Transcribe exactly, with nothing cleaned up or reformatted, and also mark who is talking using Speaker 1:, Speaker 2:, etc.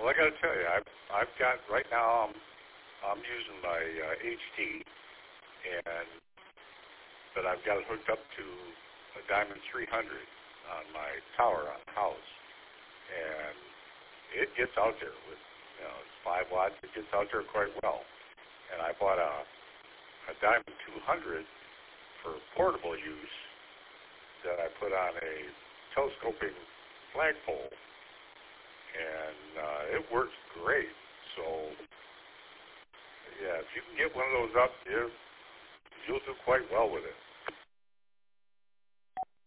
Speaker 1: Well, I got to tell you, I've I've got right now. I'm I'm using my uh, H T, and but I've got it hooked up to a Diamond three hundred on my tower on the house, and it gets out there with, you know, it's five watts. It gets out there quite well. And I bought a a Diamond two hundred for portable use that I put on a telescoping flagpole, and uh, it works great. So, yeah, if you can get one of those up, you you'll do quite well with it.